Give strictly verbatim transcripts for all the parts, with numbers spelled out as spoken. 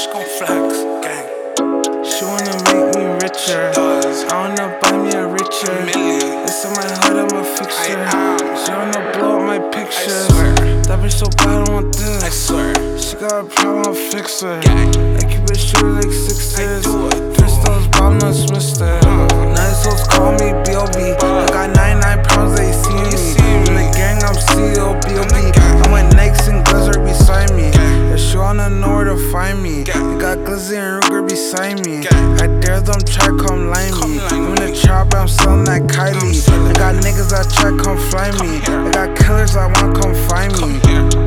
she gon' flex, gang. She wanna make me richer. I wanna buy me a richer. It's in my hood, I'm a fixer. She wanna blow up my pictures. That bitch so bad, I want this. I swear. She got a problem, I'll fix her. Gang. I keep it short like sixes. I do it. Pistols, bomb, no mister. Nice hoes call me B O B. I got ninety-nine pounds, they see me. In the gang, I'm C O B O B. I'm with Nikes and Glizzer beside me. Yeah, she wanna know where to find me. You got Glizzy and Ruger beside me. I dare them try come line me. I'm in the trap, I'm selling that Kylie. I got niggas that try come fly me. I got killers that want come find me.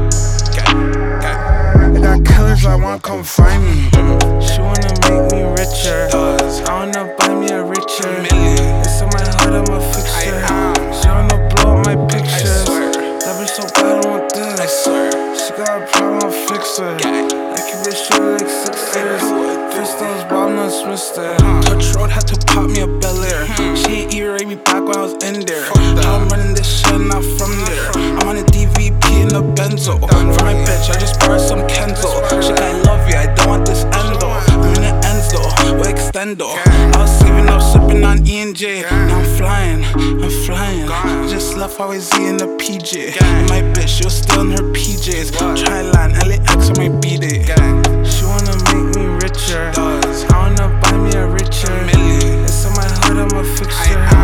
I got killers that want come find me. She wanna make me richer. I wanna buy me a richer. It's in my hood, I'm a fixer. She wanna blow up my pictures. That bitch so bad, I want this. She got a problem, I'll fix her. I keep it short like sixes. Pistols, bomb, no mister. Touch road, had to pop me a Bel Air. She ain't even rate me back when I was in there. How I'm running this shit, not from there. I'm on a D V P in a Benzo. For my bitch, I just borrowed some Kenzo. She I love you, I don't want this end though. I'm in the ends though, with extendo. I was saving up, sipping on E and J. Now I'm flying, I'm flying. Just left Y Z in the P J. And my bitch, she was still in her P Js. Try land, L A X on my B-Day. She wanna make me richer. I wanna buy me a richer. It's in my hood, I'm a fixer.